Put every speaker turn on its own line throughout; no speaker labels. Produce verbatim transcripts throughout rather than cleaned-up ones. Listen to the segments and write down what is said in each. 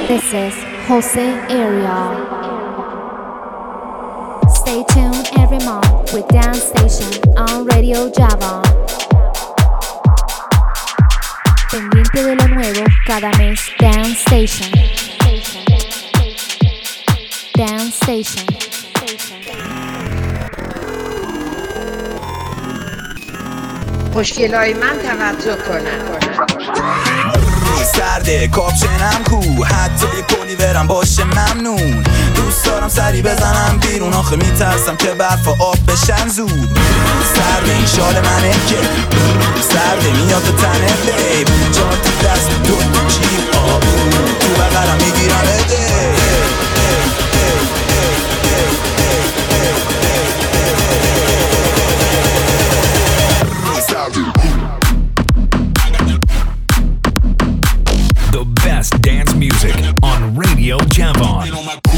This is Jose Ariel. Stay tuned every month with Dance Station on Radio Java. Pendiente de lo nuevo cada mes. Dance Station. Dance Station.
خوشگلای من توجه کنن.
سرده کاپشنم کو حتی یه کلی برم باشه ممنون. دوست دارم سری بزنم بیرون آخه میترسم که برف و آب بشن زود. سرده این شال منه که سرده میاد تو تنه بیب. چهار تا دست دو تو جیب آبون تو بغلم میگیرم اده.
The best dance music on Radio Javon.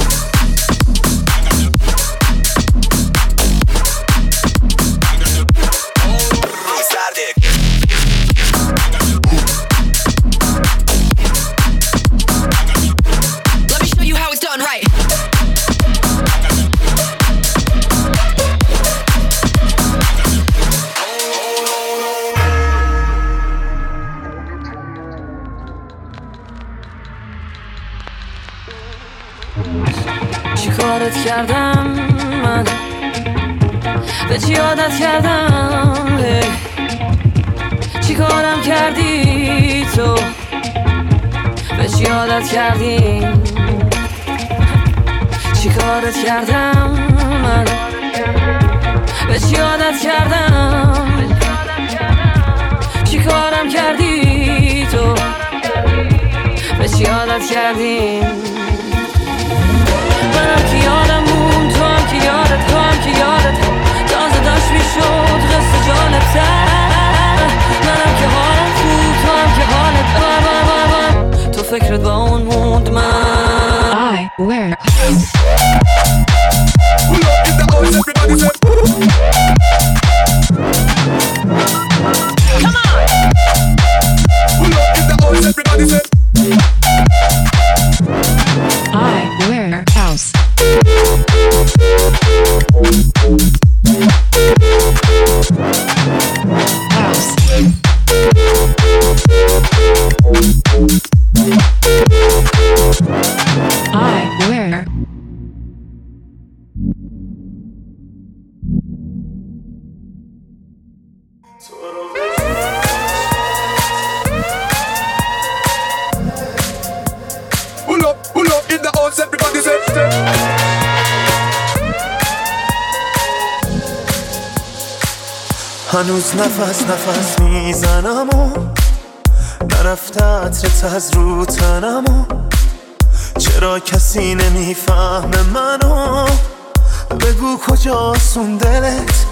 Let me show you how it's done right.
چی کارت کردم من به چی عادت کردم چی کارم کردی تو به چی عادت کردی چی کارت کردم من به چی عادت کردم چی کارم کردی تو به چی عادت کردی منم که یادم مون تو هم که یادت تو هم که یادت تازه داشت میشد قصه جالب تر منم که حالم خوب تو هم که حالت بر بر بر بر تو فکرت با اون موند من
I wear
Pull up in the house, everybody say
Come on!
Pull up in the house, everybody say
I wear house. House. I wear
Pull up, pull up in the house, everybody say هنوز نفس نفس میزنم و نرفته عطرت از رو تنم و چرا کسی نمیفهمه منو بگو کجاست اون دلت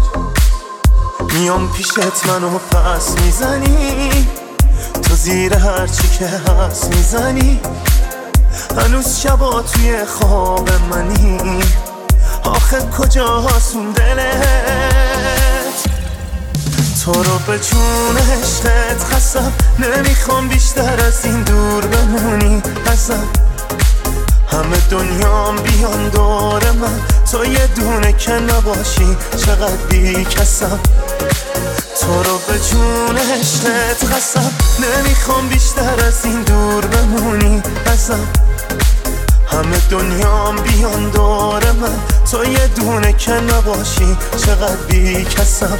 میام پیشت منو پس میزنی تو زیر هرچی که هست میزنی هنوز شبا توی خواب منی آخه کجاست اون دلت تو رو به جون عشقت خستم نمیخوام بیشتر از این دور بمونی ازم همه دنیام بیان دور من تو یه دونه که نباشی چقدر بی کسم تو رو به جون عشقت خستم نمیخوام بیشتر از این دور بمونی ازم همه دنیام بیان دور من تو یه دونه که نباشی چقدر بی کسم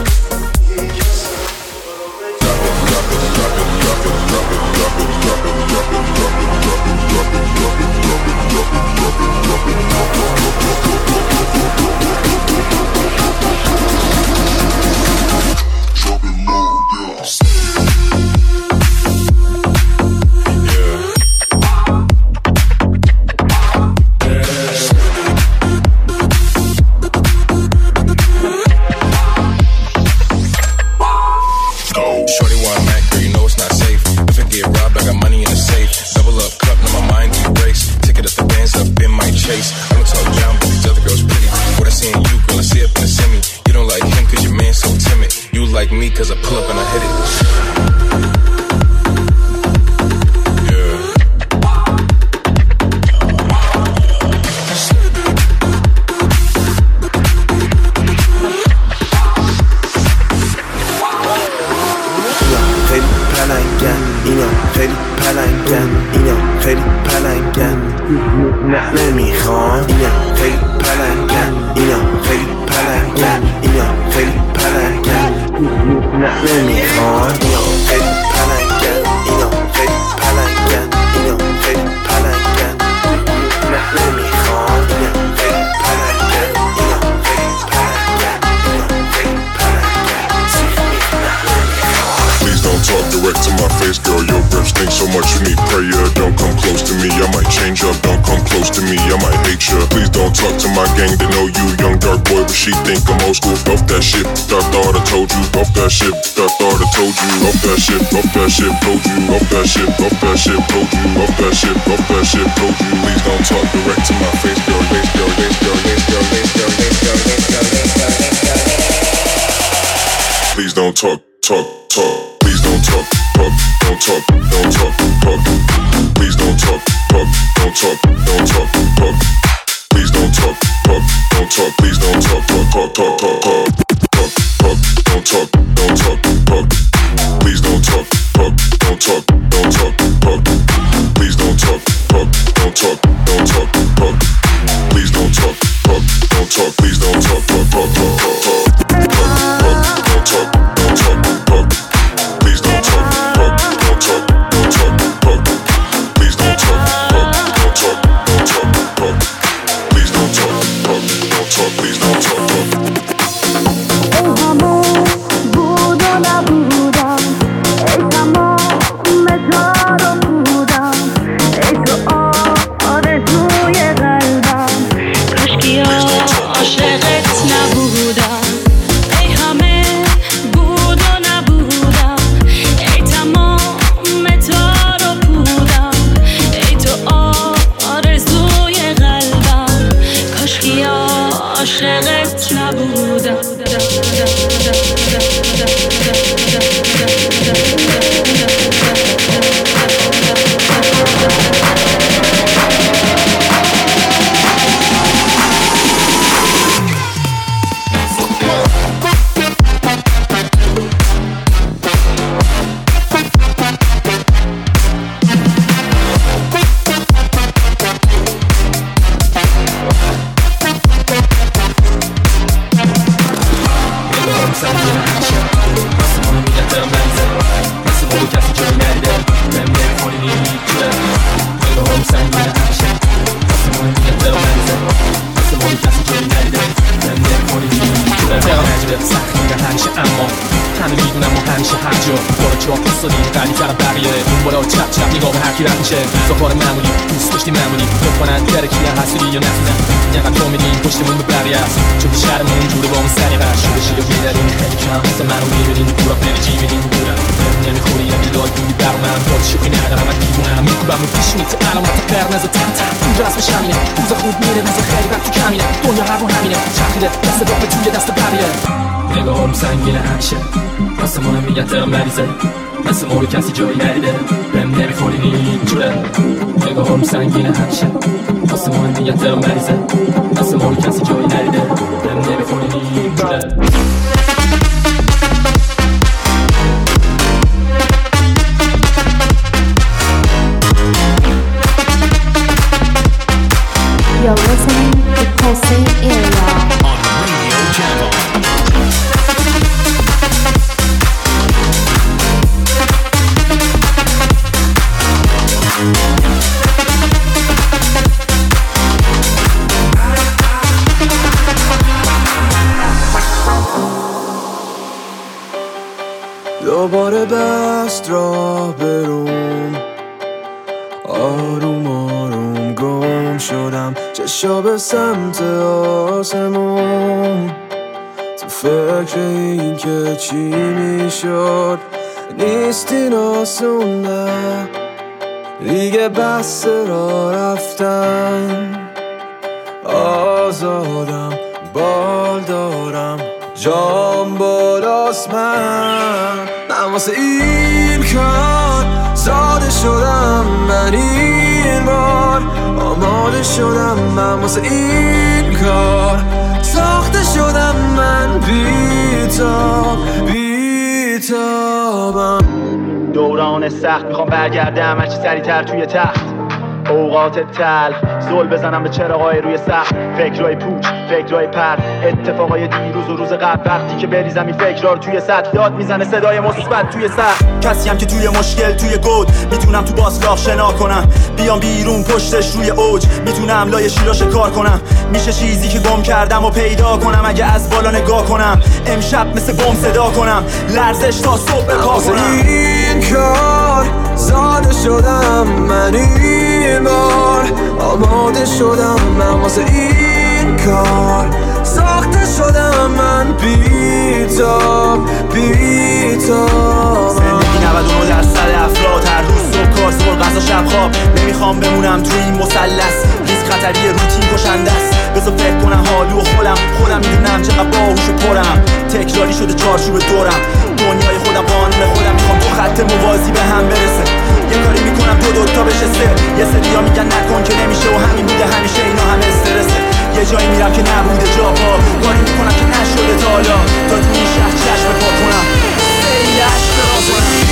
Like me, cause I pull up and I hit it. Yeah.
خیلی پلنگن، اینا خیلی پلنگن، نمیخوان. اینا خیلی پلنگن، اینا خیلی پلنگن، اینا خیلی پلنگن، نمیخوان. اینا خیلی پلنگن، اینا خیلی پلنگن، اینا خیلی پلنگن، نمیخوان. اینا خیلی پلنگن، اینا خیلی پلنگن، اینا خیلی پلنگن، سیخ میخونن، نمیخوان.
Please don't talk direct to my face, girl. Your girls think so much you need prayer. Don't come close to me, I might change up. Don't come close to me, I might hate ya. Please don't talk to my gang, they know you young dark boy, but she think I'm old school. Off that shit, I thought I told you. Off that shit, I thought I told you. Off that shit, off that shit, told you. Off that shit, off that shit, told you. Off that shit, off that shit, told you. Please don't talk direct to my face, girl. Face, girl, face, girl, face, girl, face, girl, face, girl, face, girl, face, girl, face, girl. Please don't talk, talk, talk. Please don't talk, talk, don't talk, don't talk, talk. Please don't talk, talk, don't talk, don't talk, talk. Please don't talk, talk, don't talk. Please don't talk, talk, talk, talk, talk, talk, talk, don't talk, don't talk, talk. Please don't talk, talk, don't talk, don't talk, talk. Please don't talk, talk, don't talk, don't talk, talk. Please don't talk, talk, don't talk. Please don't talk, talk, talk, talk, talk, talk. Don't talk, don't talk, talk. Please don't talk, talk, don't talk, don't talk, talk. Please don't talk, talk, don't talk, don't talk, talk. Please don't talk, talk, don't talk, please don't talk, talk.
ای همون بود و نبودم، ای تمام تارو بودم، ای تو آرزوی قلبم، کاشکی عاشقت نبودم. ای همه بود و نبودم، ای تمام تارو بودم، ای تو آرزوی قلبم، کاشکی عاشقت نبودم.
سفار معمولی دوست داشتی معمولی تو کنن درکی یا حسودی یا نفیدن اینقدر تو میدین پشتمون به بقیه است چون شهرمون جوره با اون سریقه شده شده بیدارین خیلی کم مثل منو میبینین دورا بنجی میدین دورم نمیخوری یا بیداد بودی بر من داد شوخی ندارم من دیوونم میکوبم و پیش میت علامت قرمز تن تن اون رسمش همینه روز خوب میره روز خیلی وقت تو کمینه دنیا هر رو همینه چرخیده دست داغ توی دست بقیه نگاهم سنگینه همیشه آسمونم میگه دلم مریضه مثل ما رو کسی جایی ندیده بهم نمیخوری اینجوره نگاهم سنگینه همیشه آسمونم میگه دلم مریضه مثل ما رو کسی جایی ندیده بهم نمیخوری اینجوره
You're listening to Pulsing Area
on Radio Channel.
دوباره بست راه بروم آروم آروم گم شدم چشا به سمت آسمون تو فکر این که چی میشد نیست این آسون نه دیگه بس را رفتن آزادم بال دارم جام بالاست من من واسه این کار زاده شدم من این بار آماده شدم من واسه این کار ساخته شدم من بیتاب بیتابم
دوران سخت میخوام برگردم هرچی سریعتر توی تخت اوقات تل زل بزنم به چراغای روی سقف فکرای پوچ فکرای پر اتفاقای دیروز و روز قبل وقتی که بریزم این فکرها رو توی سطح داد میزنه صدای مثبت توی سقف کسیم که توی مشکل توی گود میتونم تو باسلاق شنا کنم بیام بیرون پشتش روی اوج میتونم لای شیرا شکار کنم میشه چیزی که گم کردم و پیدا کنم اگه از بالا نگاه کنم امشب مثل بم صدا کنم لرزش تا صبح پا کنم
این کار زاده شدم من این بار آماده شدم من واسه این کار ساخته شدم من بی‌تاب بی‌تاب
زندگی نود و نه درصد افراد هر روز صبح کار صبح غذا شب خواب نمیخوام بمونم توی این مثلث ریسک خطری روتین کشنده است بذار فکر کنم حالو و خودم خودم میدونم چقدر باهوش و پرم تکراری شده چارچوب دورم دنیای خودم قانون خودم میخوام تو خط موازی به هم برسه یه کاری میکنم دو دوتا بشه سه یه سریا میگن نکن که نمیشه و همین بوده همیشه اینا همه استرسه یه جایی میرم که نبوده جا پا کاری میکنم که نشده تا حالا تا تو این شهر چشم پا کنم خیلی عشق را کنم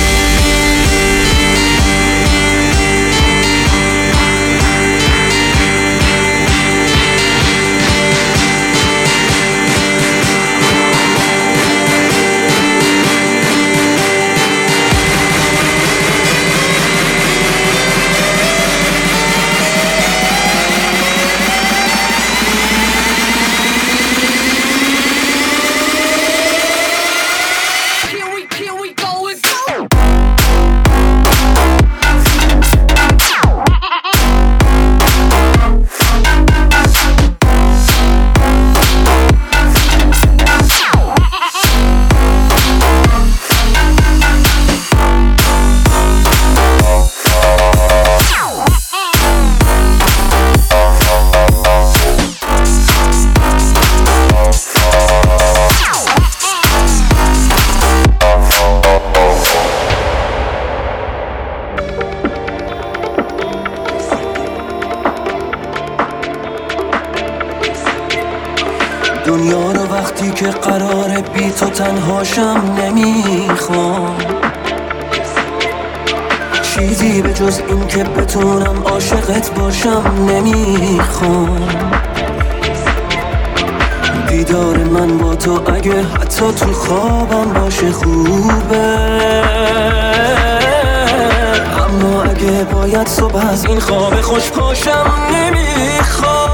دنیا رو وقتی که قراره بی تو تنهاشم نمیخوام چیزی به جز این که بتونم عاشقت باشم نمیخوام دیدار من با تو اگه حتی تو خوابم باشه خوبه اما اگه باید صبح از این خواب خوش پاشم نمیخوام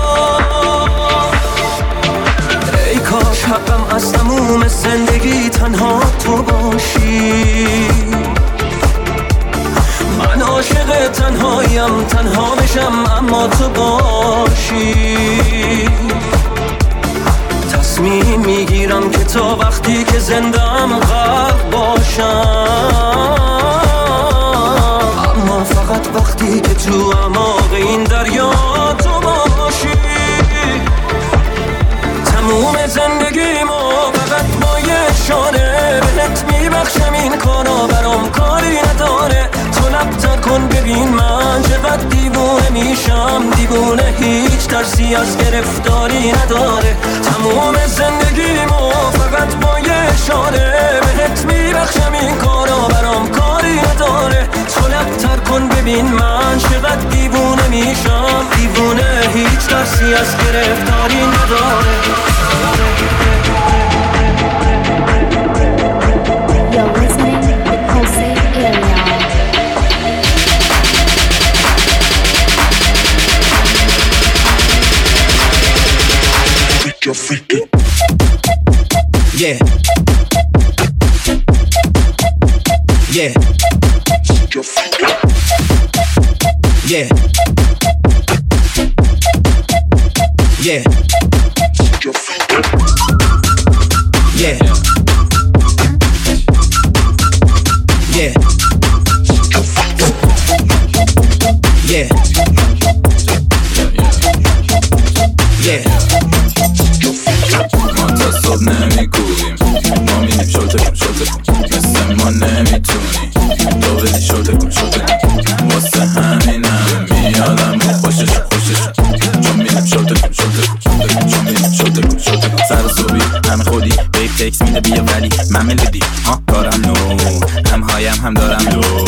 ای کاش حقم از تموم زندگی تنها تو باشی من عاشق تنهایم تنها بشم اما تو باشی تصمیم میگیرم که تا وقتی که زندم غرق باشم اما فقط وقتی که تو اعماق این دریا تو باشی تموم زندگیمو فقط با یه اشاره بهت میبخشم این کارا برام کاری نداره تو لب‌تر کن ببین من چقدر دیوونه میشم دیوونه هیچ ترسی از گرفتاری نداره تموم زندگیمو فقط با یه اشاره بهت میبخشم این کارا برام کاری نداره تو لب‌تر کن ببین من چقدر دیوونه میشم دیوونه هیچ ترسی از گرفتاری نداره
You're listening to Jose Area.
Freak, you're freaking.
Yeah. Yeah.
You're freaking.
Yeah. Yeah.
You're freaking.
Yeah. Yeah. Yeah. Yeah.
ما تا صبح نمیگوییم ما میدیم شلته کن شلته کن مثل ما نمیتونی تو بدی شلته کن شلته کن واسه همینم میادم خوشش خوشش چون میدیم شلته کن شلته کن چون میدیم شلته کن شلته کن سر صبحی همه خودی بیب تکس میده بیا ولی من ملودی ها کارم نو هم هایم هم دارم لو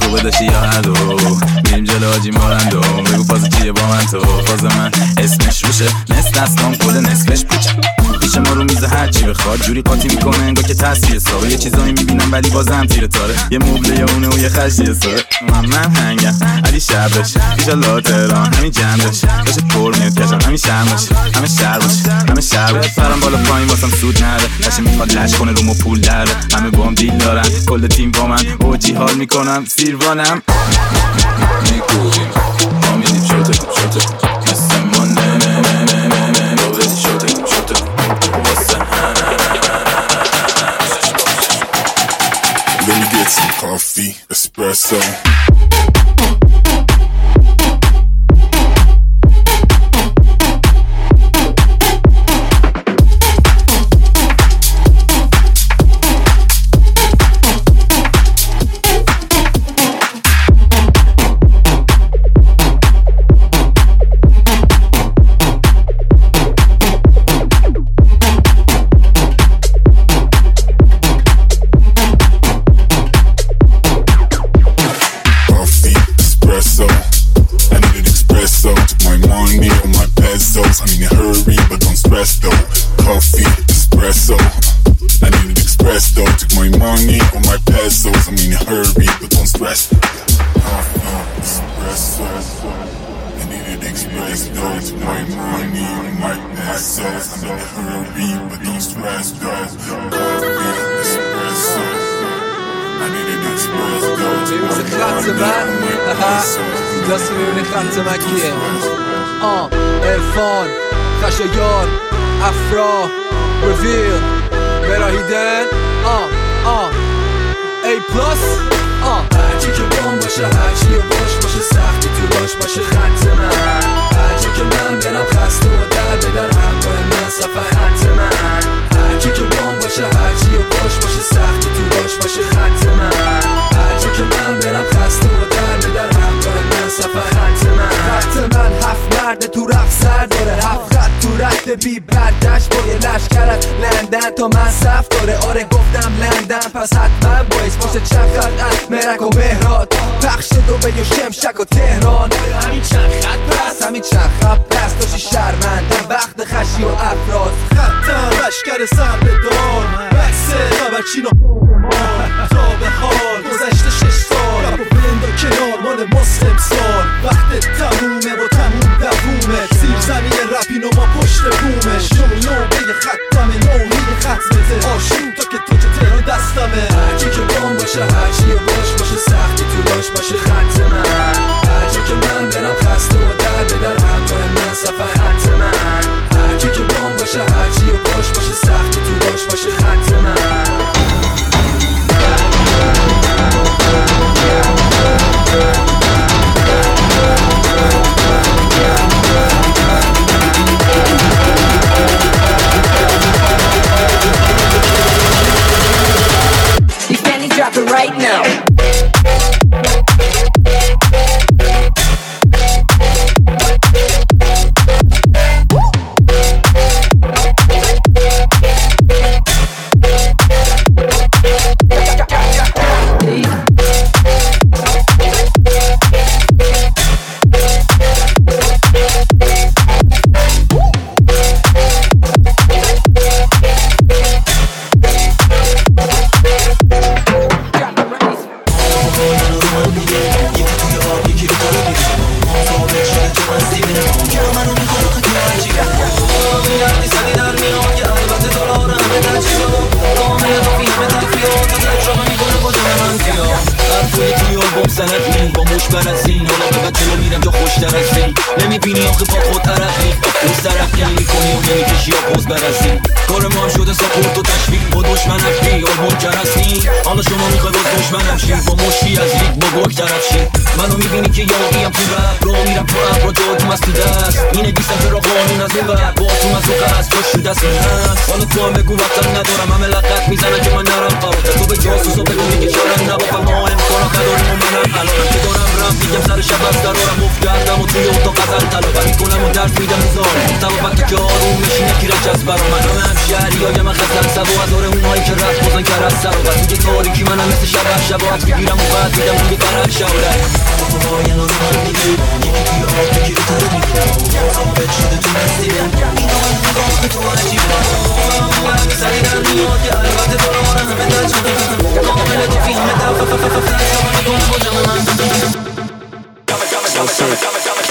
بداشی یا هدو میریم جلو حاجی مارندو بگو فاز چیه با من تو فاز من اسمش روشه نصف دستام کل نصفش پوچه پیش ما رو میزه هرچی بخواد جوری قاطی میکنه انگار که تاثیر ساوه یه چیزایی میبینم ولی بازم تیره تاره یه مبله یا اونه و یه خشی ساره من من هنگم علی شبش ایشالله تهران همین جمعش باشه پر میاد کشم همین شرمش همه شهر باشه همه شهر باشه فرم بالا پایین واسم سود نره باشه میخواد لش کنه رو مو پول داره همه با هم دیل دارن کل تیم با من اوجی حال میکنم سیروانم
میکوبیم ما میدیم شوته شوته مثل ما نه نه نه نه نه نه رو بدی شوته شوته واسه Let me get some coffee, espresso
بی بردشت با یه لشکرت لندن تا من صف داره آره گفتم لندن پس حتما باید باشه چند خط از مرک و مهرات پخش دوبه و شمشک و تهران همین چند خط پس همین چند خط پس داشتی شرمندم وقت خشی و افراز خطم لشکر سر به دار بحثه خبرچین و تا به حال گذشته شش سال رپ و بلند و کنار مال مسلم سال وقت تمومه و تموم دوومه زیر زمین رپین و ما پشت بومش نو نو بگه ختمه نوهی ختمته آشون تا که تو که تهران دستمه هرچی که بام باشه هرچی باش باشه سختی تو باش باشه خط من هرچی که من برم خسته و در به در همراه من سفر خط من هرچی که بام باشه هرچی باش باشه سختی تو باش باشه خط من
You can't drop it right now.
با مش برسین حالا به بعد جلو میرم جا خوشتر از این نمیبینی آخه با خود طرفی روز طرف یعنی میکنی و نمیکشی یا پوز برسین کار ما هم شده ساپورت و تشویق با دشمن افری آلبوم کرستی حالا شما میخوای باز دشمنم شی با مشی از لیگ با گرگ طرف شی منو میبینی که یاقیم تو رپ رو میرم تو ابرا جادوم از تو دست اینه بیستم که را قانون از این بر با تو از رو قصد جاش شده دست این هست حالا تو هم بگو وقتم ندارم همه لقت میزنن که من نرم فراتر تو به جاسوس و بگو میگه چارم نبافم ما امکانا نداریم و منم الانم که دارم رم میگم سر شب از درارم مفت کردم و توی اتاق غزل طلبم میکنم و درس میدم میزار توافت که آروم نشینه کیرم جذب برا من هم شهری های من خستم سبا از آره اونهایی که رفت بازن کرد سر و میگه تاریکی منم مثل شب شبات بگیرم و بعد میدم روی طرف شب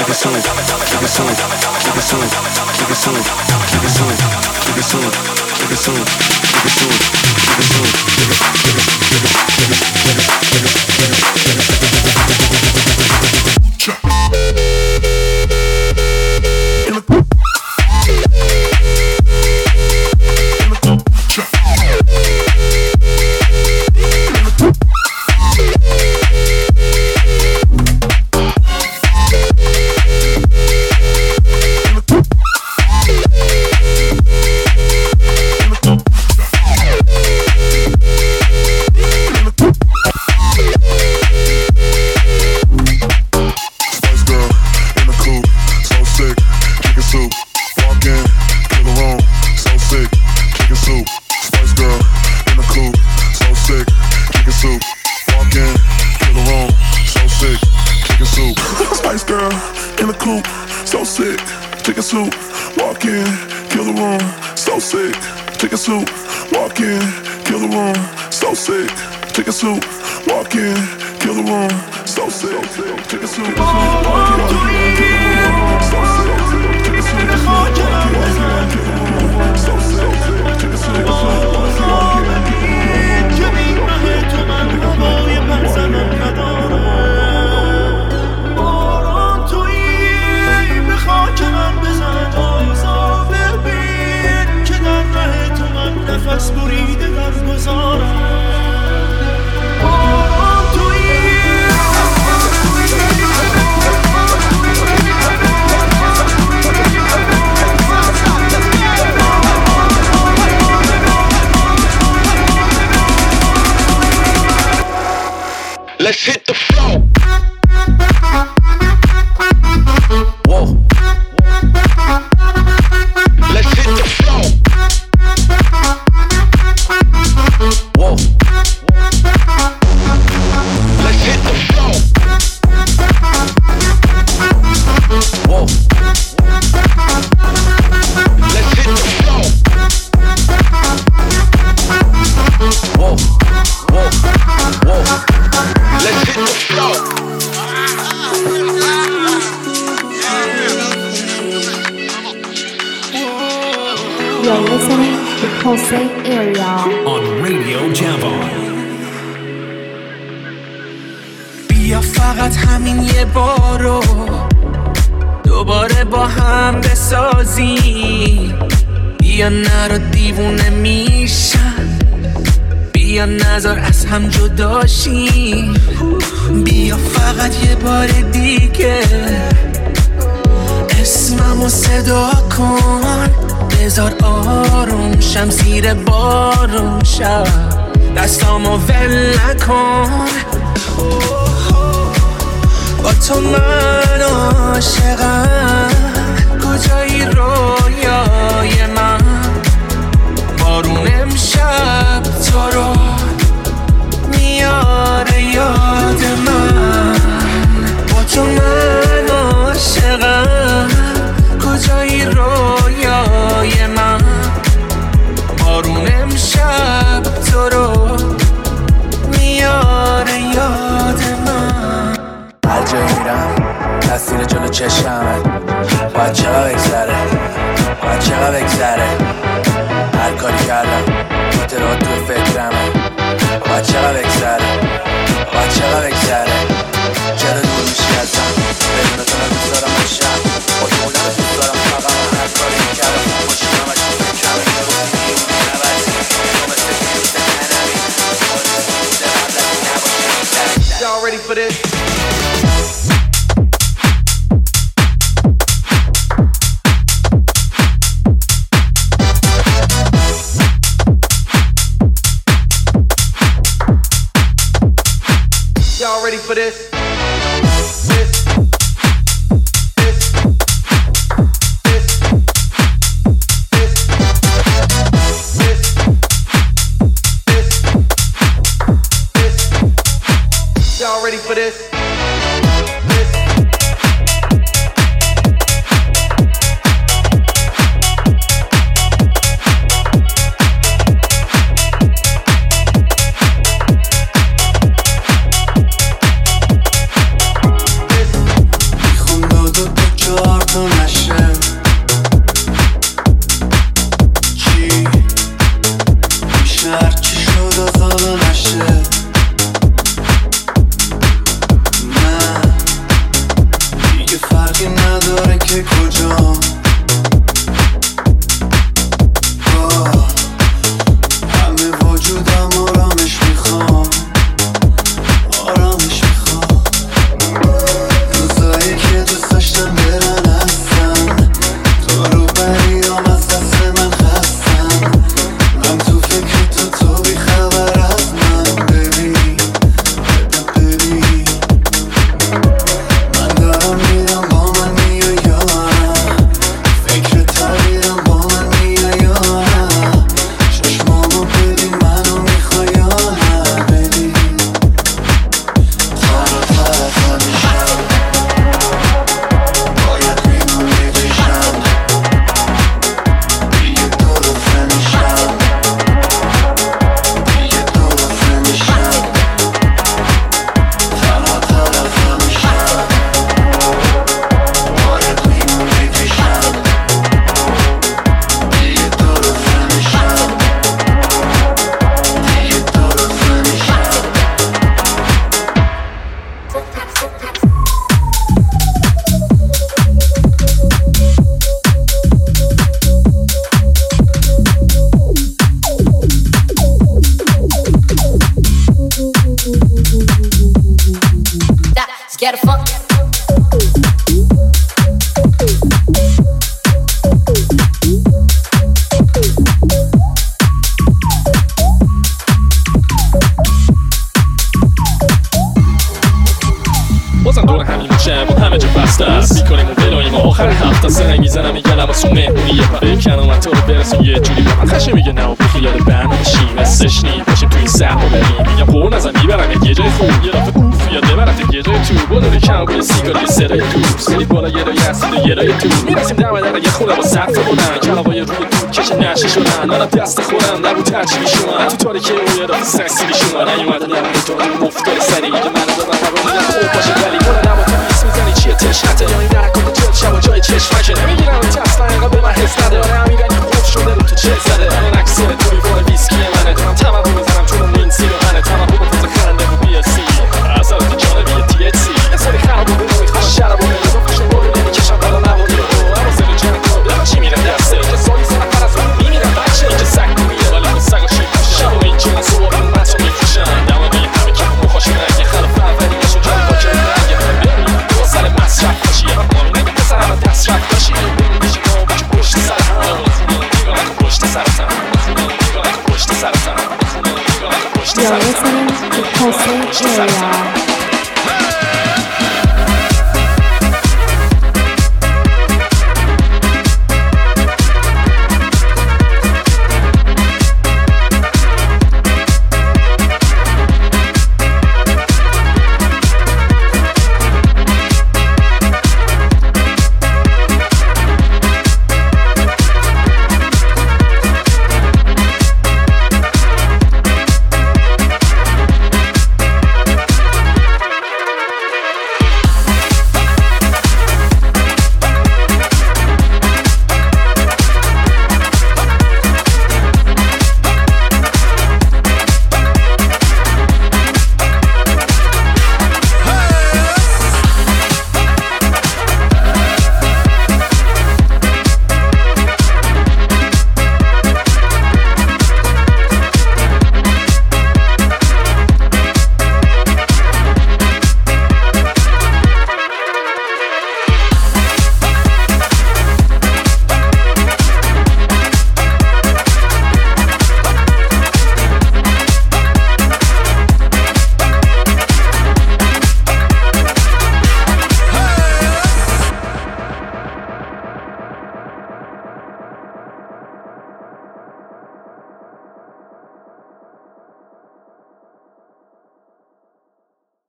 Let's hit the floor. Whoa. Let's hit the floor. Whoa. Let's hit the floor. Whoa. Let's hit the floor. Whoa. Whoa. Whoa. Let's hit the floor.
You're listening to Jose Area
on Radio Javon.
بیا فقط همین یه بارو دوباره با هم بسازیم. بیا نرو دیوونه میشن، بیا نذار از هم جداشیم. بیا فقط یه بار دیگه اسممو صدا کن، بذار آروم شم زیر بارون شب، دستامو ول نکن. با تو من عاشقم، کجایی رویای من؟ بارون امشب تو رو میاره یاد من. با تو من عاشقم، کجایی رویای من؟ بارون امشب تو رو میاره یاد من.
هر جایی میرم تصویر جلو چشمه، باید چقدر بگذره، باید چقدر بگذره. هر کاری کردم خاطرات تو فکرمه، باید چقدر بگذره، باید چقدر بگذره. چرا دور میشی ازم؟ بدون تو نمیست دارم بشم، خود موندم دوست دارم. فقط من هر کاری میکردم خوشیم همش تو فکرمه. یه روز میمونی نبرسی تو مثل فیروز تنمی، بوده قبل از این نباشی.
Y'all ready for this? Y'all ready for this? This, this, this, this, this, this, this. Y'all ready for this? This.
میخون داد و
که کجا همه وجودم آرامش میخوام آرامش میخوام روزایی که دوست داشتم برن هستن تو رو بریام از دست من خستن من تو فکر تو تو بی خبر از من ببین ببین من دارم میرم با من میای یا نه فکر تغییرم با من میای یا نه چشمامو ببین منو میخوای یا نه ببین تر و تر همیشم باید میمونی بشم دیگه درست نمیشم دیگه درست نمیشم تنها طرف همیشم باید میمونی بشم دیگه درست نمیشم دیگه درست نمیشم
Let's get a funk.
بازم دور همین میشه با همه جا بسته است میکنیم و بلاییم و آخر هفته سرنگ میزنم میگه لباسون مهمونی یه پره کنم تو رو برسون یه جوری به من خشه میگه نه و بخیال برنامه شیم استش نیم باشیم توی سهم بریم میگم قول نزن میبرم یه جای خوب یه دفعه اوف یاد ببرم یه جای تو بلوری کم بوی سیگار یه صدای تو سری بالا یه رای هستید و یه رای تو میرسیم دم در یه خونه با سقف بلند کلاغای روی تو کش نشه شدن منم دست خودم نبود ترچی میشونم تو تاریکی و یه دفعه سکسی میشونم نیومدن در تو گفتار سری که من دادم هوا میگم خوب باشه